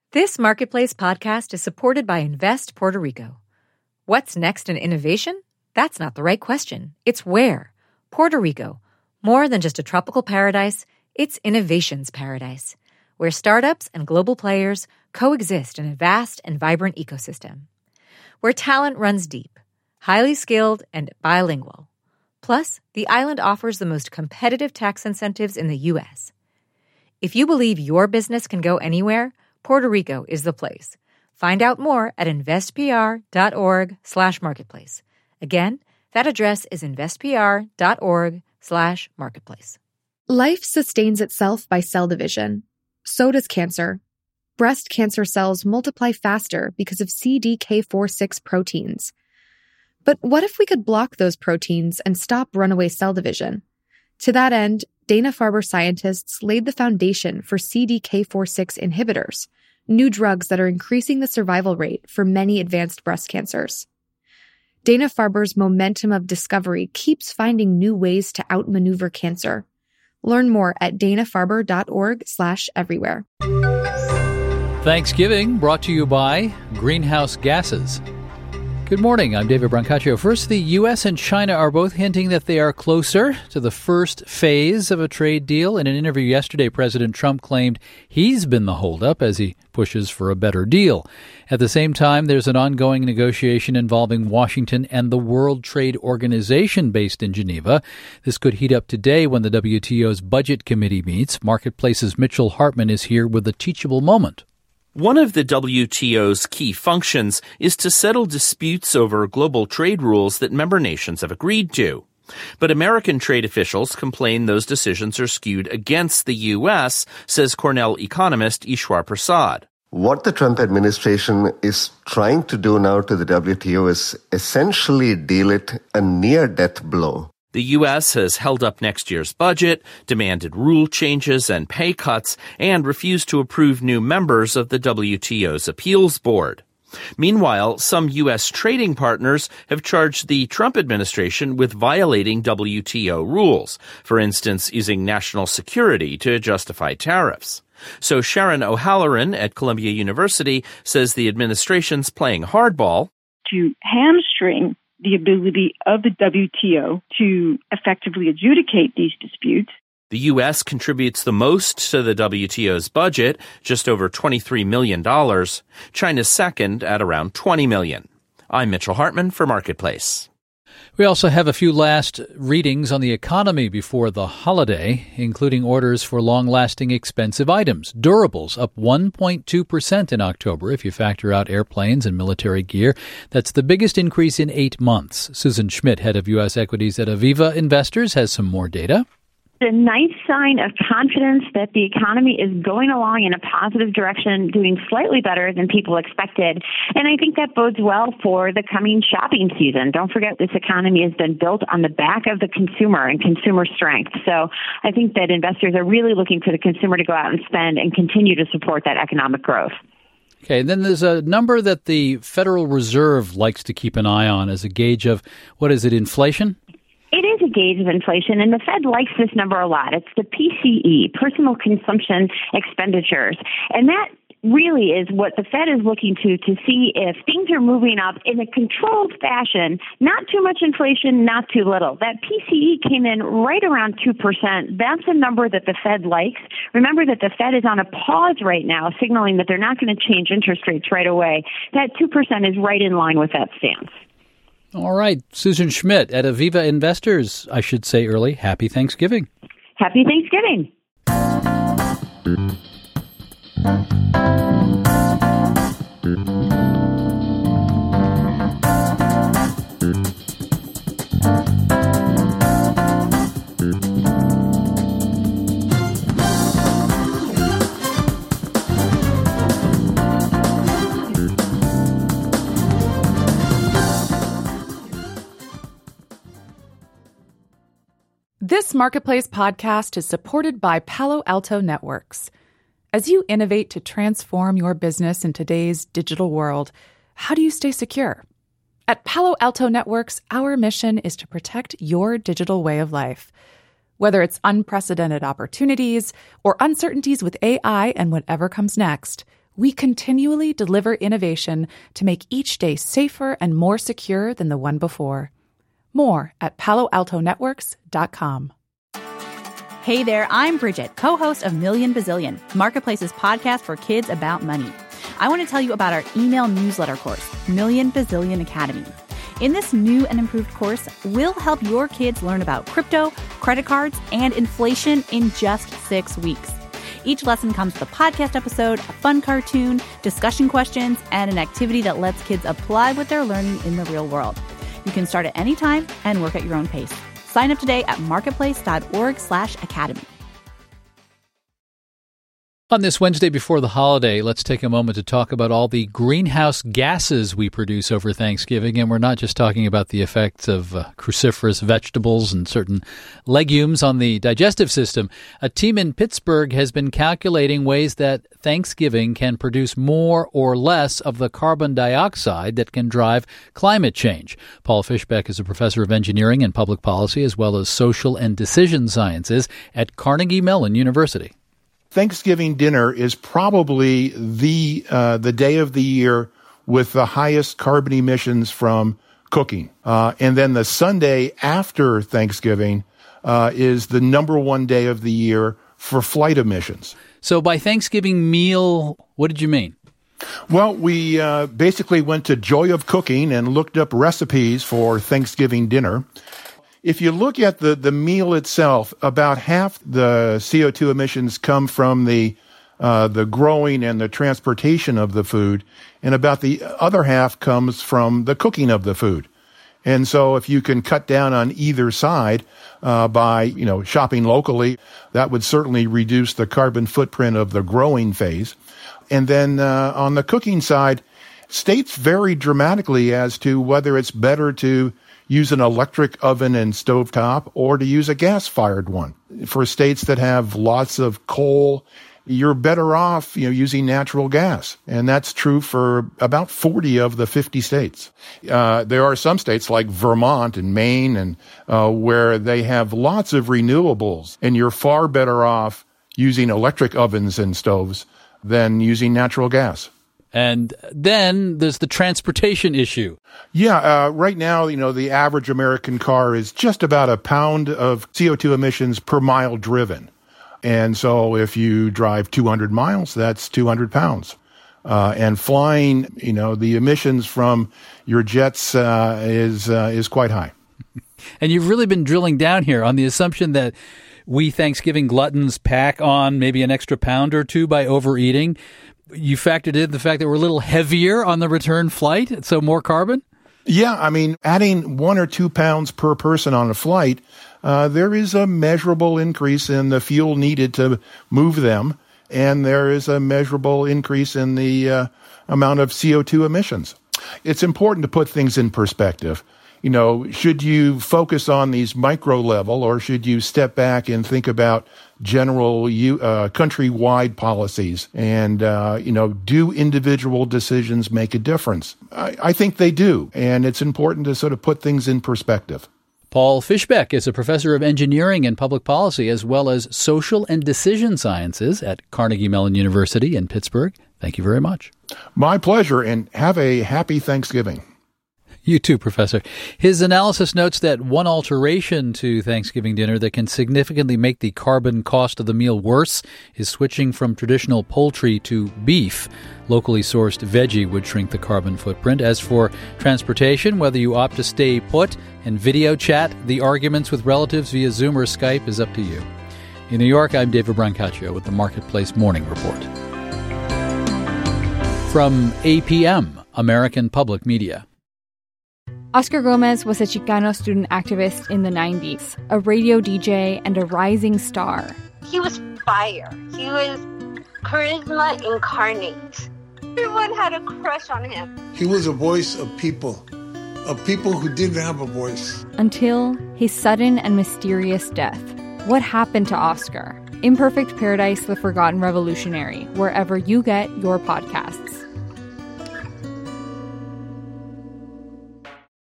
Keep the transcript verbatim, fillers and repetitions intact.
This Marketplace podcast is supported by Invest Puerto Rico. What's next in innovation? That's not the right question. It's where. Puerto Rico. More than just a tropical paradise, it's innovation's paradise, where startups and global players coexist in a vast and vibrant ecosystem. Where talent runs deep, highly skilled, and bilingual. Plus, the island offers the most competitive tax incentives in the U S. If you believe your business can go anywhere, Puerto Rico is the place. Find out more at investpr.org slash marketplace. Again, that address is investpr.org slash marketplace. Life sustains itself by cell division. So does cancer. Breast cancer cells multiply faster because of C D K four six proteins. But what if we could block those proteins and stop runaway cell division? To that end, Dana-Farber scientists laid the foundation for C D K four six inhibitors, new drugs that are increasing the survival rate for many advanced breast cancers. Dana-Farber's momentum of discovery keeps finding new ways to outmaneuver cancer. Learn more at danafarber.org slash everywhere. Thanksgiving brought to you by Greenhouse Gases. Good morning, I'm David Brancaccio. First, the U S and China are both hinting that they are closer to the first phase of a trade deal. In an interview yesterday, President Trump claimed he's been the holdup as he pushes for a better deal. At the same time, there's an ongoing negotiation involving Washington and the World Trade Organization based in Geneva. This could heat up today when the W T O's Budget Committee meets. Marketplace's Mitchell Hartman is here with a teachable moment. One of the W T O's key functions is to settle disputes over global trade rules that member nations have agreed to. But American trade officials complain those decisions are skewed against the U S, says Cornell economist Ishwar Prasad. What the Trump administration is trying to do now to the W T O is essentially deal it a near-death blow. The U S has held up next year's budget, demanded rule changes and pay cuts, and refused to approve new members of the W T O's appeals board. Meanwhile, some U S trading partners have charged the Trump administration with violating W T O rules, for instance, using national security to justify tariffs. So Sharon O'Halloran at Columbia University says the administration's playing hardball to hamstring the ability of the W T O to effectively adjudicate these disputes. The U S contributes the most to the W T O's budget, just over twenty-three million dollars. China's second at around twenty million dollars. I'm Mitchell Hartman for Marketplace. We also have a few last readings on the economy before the holiday, including orders for long-lasting expensive items. Durables up one point two percent in October if you factor out airplanes and military gear. That's the biggest increase in eight months. Susan Schmidt, head of U S equities at Aviva Investors, has some more data. A nice sign of confidence that the economy is going along in a positive direction, doing slightly better than people expected. And I think that bodes well for the coming shopping season. Don't forget, this economy has been built on the back of the consumer and consumer strength. So I think that investors are really looking for the consumer to go out and spend and continue to support that economic growth. Okay, and then there's a number that the Federal Reserve likes to keep an eye on as a gauge of, what is it, inflation? It is a gauge of inflation, and the Fed likes this number a lot. It's the P C E, Personal Consumption Expenditures. And that really is what the Fed is looking to, to see if things are moving up in a controlled fashion, not too much inflation, not too little. That P C E came in right around two percent. That's a number that the Fed likes. Remember that the Fed is on a pause right now, signaling that they're not going to change interest rates right away. That two percent is right in line with that stance. All right. Susan Schmidt at Aviva Investors. I should say early, happy Thanksgiving. Happy Thanksgiving. This Marketplace podcast is supported by Palo Alto Networks. As you innovate to transform your business in today's digital world, how do you stay secure? At Palo Alto Networks, our mission is to protect your digital way of life. Whether it's unprecedented opportunities or uncertainties with A I and whatever comes next, we continually deliver innovation to make each day safer and more secure than the one before. More at palo alto networks dot com. Hey there, I'm Bridget, co-host of Million Bazillion, Marketplace's podcast for kids about money. I want to tell you about our email newsletter course, Million Bazillion Academy. In this new and improved course, we'll help your kids learn about crypto, credit cards, and inflation in just six weeks. Each lesson comes with a podcast episode, a fun cartoon, discussion questions, and an activity that lets kids apply what they're learning in the real world. You can start at any time and work at your own pace. Sign up today at marketplace.org slash academy. On this Wednesday before the holiday, let's take a moment to talk about all the greenhouse gases we produce over Thanksgiving. And we're not just talking about the effects of uh, cruciferous vegetables and certain legumes on the digestive system. A team in Pittsburgh has been calculating ways that Thanksgiving can produce more or less of the carbon dioxide that can drive climate change. Paul Fischbeck is a professor of engineering and public policy, as well as social and decision sciences at Carnegie Mellon University. Thanksgiving dinner is probably the uh, the day of the year with the highest carbon emissions from cooking. Uh, and then the Sunday after Thanksgiving uh, is the number one day of the year for flight emissions. So by Thanksgiving meal, what did you mean? Well, we uh, basically went to Joy of Cooking and looked up recipes for Thanksgiving dinner. If you look at the, the meal itself, about half the C O two emissions come from the uh, the growing and the transportation of the food, and about the other half comes from the cooking of the food. And so if you can cut down on either side uh, by, you know, shopping locally, that would certainly reduce the carbon footprint of the growing phase. And then uh, on the cooking side, states vary dramatically as to whether it's better to use an electric oven and stovetop or to use a gas-fired one. For states that have lots of coal, you're better off, you know, using natural gas. And that's true for about forty of the fifty states. Uh, there are some states like Vermont and Maine and uh, where they have lots of renewables, and you're far better off using electric ovens and stoves than using natural gas. And then there's the transportation issue. Yeah, uh, right now, you know, the average American car is just about a pound of C O two emissions per mile driven. And so if you drive two hundred miles, that's two hundred pounds. Uh, and flying, you know, the emissions from your jets uh, is uh, is quite high. And you've really been drilling down here on the assumption that we Thanksgiving gluttons pack on maybe an extra pound or two by overeating. You factored in the fact that we're a little heavier on the return flight, so more carbon? Yeah, I mean, adding one or two pounds per person on a flight, uh, there is a measurable increase in the fuel needed to move them, and there is a measurable increase in the uh, amount of C O two emissions. It's important to put things in perspective. You know, should you focus on these micro level, or should you step back and think about general uh, countrywide policies? And, uh, you know, do individual decisions make a difference? I, I think they do. And it's important to sort of put things in perspective. Paul Fischbeck is a professor of engineering and public policy, as well as social and decision sciences at Carnegie Mellon University in Pittsburgh. Thank you very much. My pleasure, and have a happy Thanksgiving. You too, Professor. His analysis notes that one alteration to Thanksgiving dinner that can significantly make the carbon cost of the meal worse is switching from traditional poultry to beef. Locally sourced veggie would shrink the carbon footprint. As for transportation, whether you opt to stay put and video chat the arguments with relatives via Zoom or Skype is up to you. In New York, I'm David Brancaccio with the Marketplace Morning Report. From A P M, American Public Media. Oscar Gomez was a Chicano student activist in the nineties, a radio D J and a rising star. He was fire. He was charisma incarnate. Everyone had a crush on him. He was a voice of people, of people who didn't have a voice. Until his sudden and mysterious death. What happened to Oscar? Imperfect Paradise, The Forgotten Revolutionary, wherever you get your podcasts.